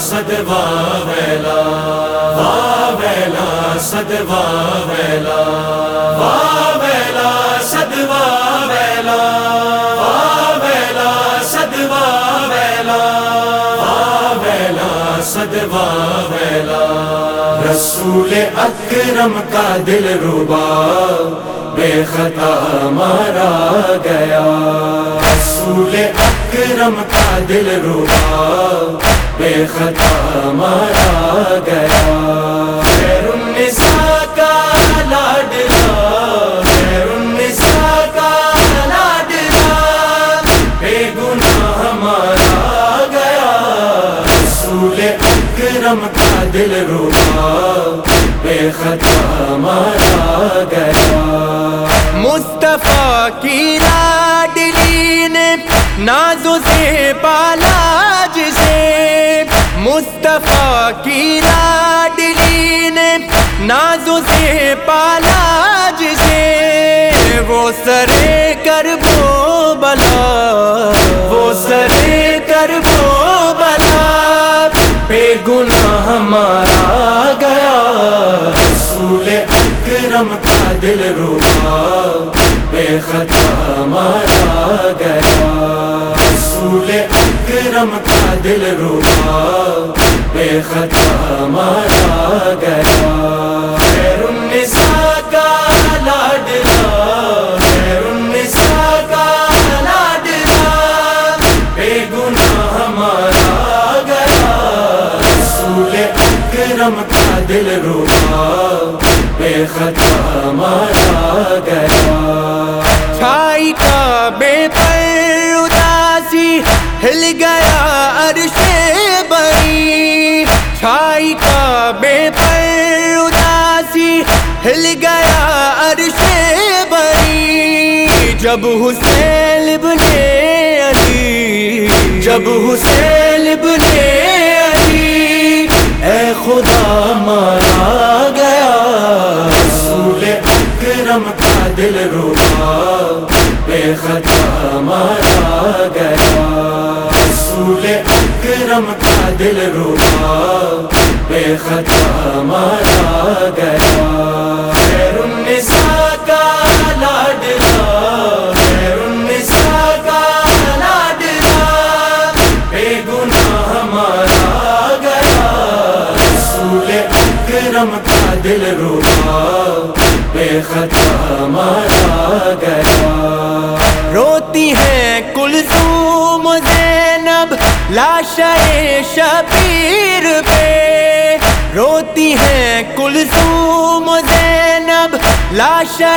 صد واویلا واویلا صد واویلا واویلا صد واویلا واویلا صد واویلا واویلا صد واویلا رسول اکرم کا دل ربا بے خطا مارا گیا رسول اکرم کا دل ربا بے خطا مارا گیا خیر النساء کا لاڈلا خیر النساء کا لاڈلا بے گناہ مارا گیا رسول اکرم کا دل ربا بے خطا مارا گیا مصطفیٰ کی لاڈلی نے نازوں سے پالا جسے مصطفیٰ کی لاڈلی نے نازوں سے پالا جسے وہ سرے کربو بلا وہ سرے کربو بلا بے گناہ مارا گیا رسول اکرم کا دل ربا بے خطا مارا گیا رسول اکرم کا دل ربا بے خطا مارا گیا خیر النساء کا لاڈلا خیر النساء کا لاڈلا بے گناہ مارا گیا رسول اکرم کا دل ربا بے خطا مارا گیا چھائی کعبے پر اداسی ہل گیا عرش بری چھائی کعبے پر اداسی ہل گیا عرش بری جب حسین ابن علی جب حسین ابن علی اے خدا مارا گیا رسول اکرم کا دل ربا بے خطا مارا گیا رسول اکرم کا دل ربا بے خطا مارا گیا خیر النساء کا لاڈلا خیر النساء کا لاڈلا بے گناہ مارا گیا رسول اکرم کا دل ربا بے خطا مارا گیا روتی ہیں کلثوم زینب لاشہ شبیر پہ روتی ہیں کلثوم زینب لاشہ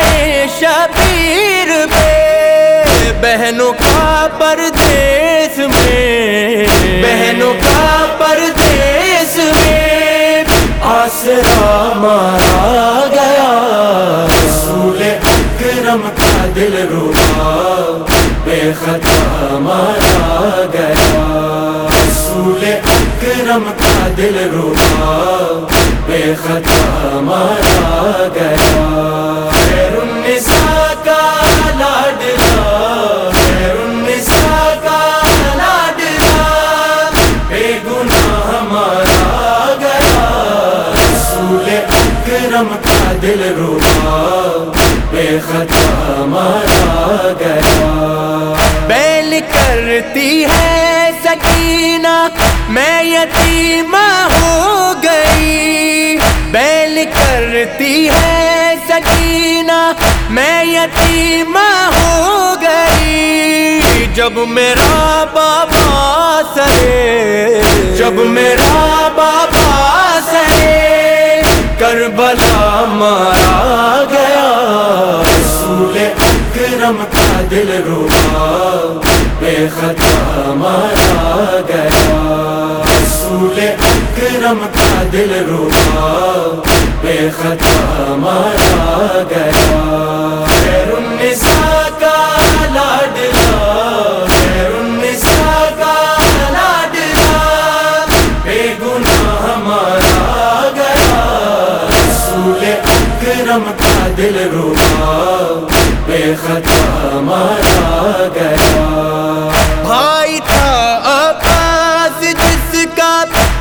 شبیر پہ بہنوں کا پردیس میں بہنوں کا پردیس میں آسرا مارا گیا رسول اکرم کا دل ربا بے خطا مارا گیا رسول اکرم کا دل ربا بے خطا مارا گیا خیر النساء کا لاڈلا خیر النساء کا لاڈلا بے گناہ مارا گیا رسول اکرم کا دل ربا بے خطا مارا گیا بیل کرتی ہے سکینہ میں یتیمہ ہو گئی بیل کرتی ہے سکینہ میں یتیمہ ہو گئی جب میرا بابا سرے جب میرا بابا سرے کربلا مارا گیا رسول اکرم کا دل ربا بے خطا مارا گیا رسول اکرم کا دل ربا بے خطا مارا گیا خیر النساء کا لاڈلا خیر النساء کا لاڈلا بے گناہ مارا گیا رسول اکرم کا دل ربا بے خطا مارا گیا بھائی تھا عباس جس کا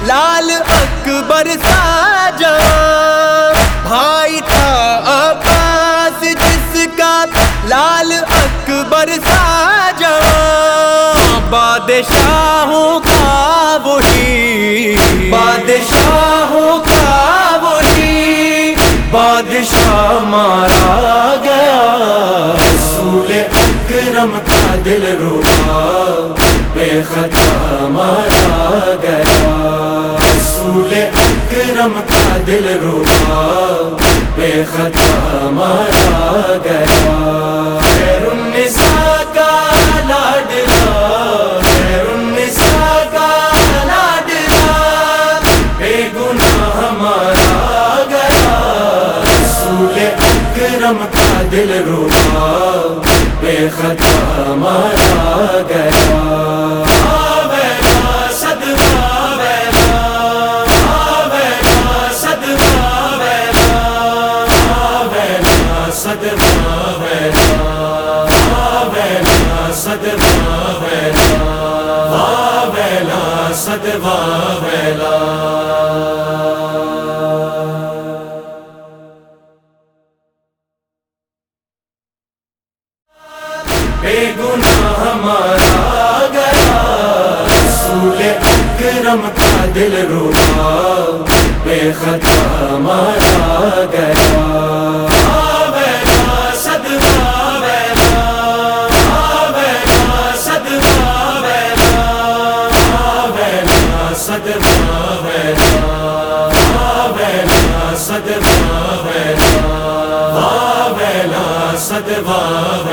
لال اکبر سا جوان، بھائی تھا عباس جس کا لال اکبر سا جوان، بادشاہوں کا وہی، بادشاہوں کا وہی بادشاہ مارا گیا، رسول اکرم کا دل ربا بے خطا مارا گیا، رسول اکرم کا دل ربا بے خطا مارا گیا، خیر النساء کا لاڈلا، خیر النساء کا لاڈلا بے گناہ مارا گیا، رسول اکرم کا دل ربا بے خطا مارا گیا، واویلا صد واویلا، واویلا صد واویلا، واویلا صد واویلا، واویلا صد واویلا، واویلا صد واویلا۔ بے گناہ مارا گیا، رسول اکرم کا دل ربا بے خطا مارا گیا، واویلا صد واویلا، واویلا صد واویلا، واویلا صد واویلا، واویلا صد واویلا، واویلا صد واویلا۔